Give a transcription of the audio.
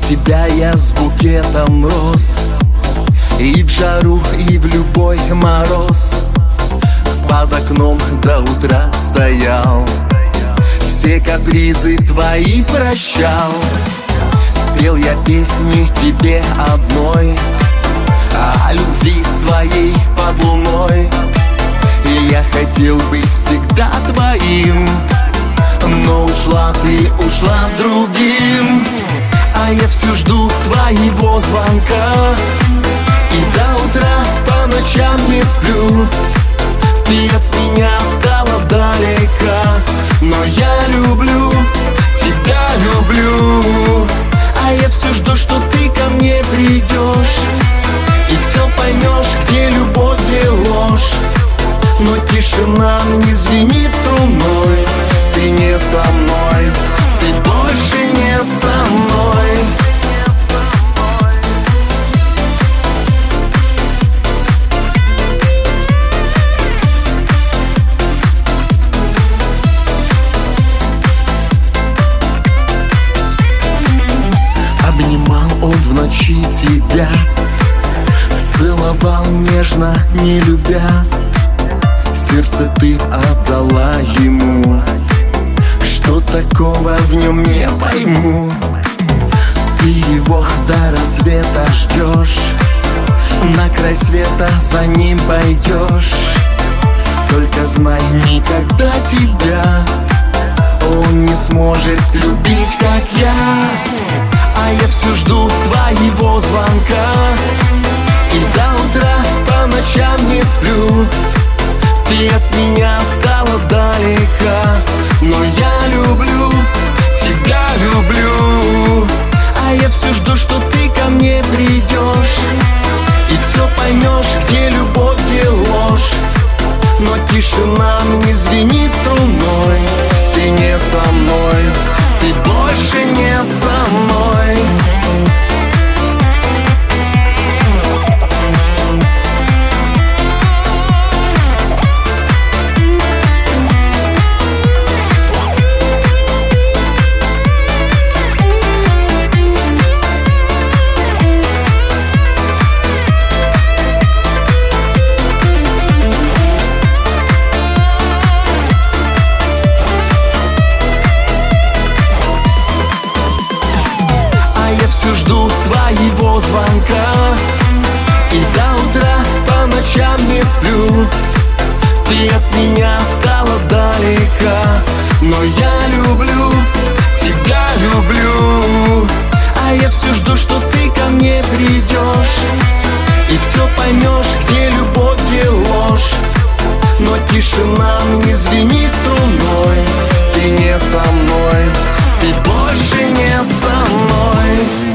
тебя я с букетом роз. И в жару, и в любой мороз под окном до утра стоял, все капризы твои прощал. Пел я песни тебе одной, о любви своей под луной. И я хотел быть всегда твоим, но ушла ты, ушла с другим. А я все жду твоего звонка, и до утра по ночам не сплю. Ты от меня стала далека, но я люблю, тебя люблю. А я все жду, что ты ко мне придешь, и все поймешь, где любовь, где ложь. Но тишина не звенит струной, ты не со мной, ты больше не со мной. Обнимал он в ночи тебя, целовал нежно, не любя. Сердце ты отдала ему, что такого в нем не пойму. Ты его до рассвета ждешь, на край света за ним пойдешь. Только знай, никогда тебя он не сможет любить, как я. А я все жду твоего звонка, и до утра по ночам не сплю. Ты от меня стала далека, но я люблю, тебя люблю. А я все жду, что ты ко мне придешь, и все поймешь, где любовь, где ложь. Но тишина не звенит струной, ты не со мной, ты больше не со мной. Все жду твоего звонка, и до утра по ночам не сплю. Ты от меня стала далека, но я люблю, тебя люблю. А я все жду, что ты ко мне придешь, и все поймешь, где любовь, где ложь. Но тишина не звенит струной, ты не со мной, ты больше не со мной.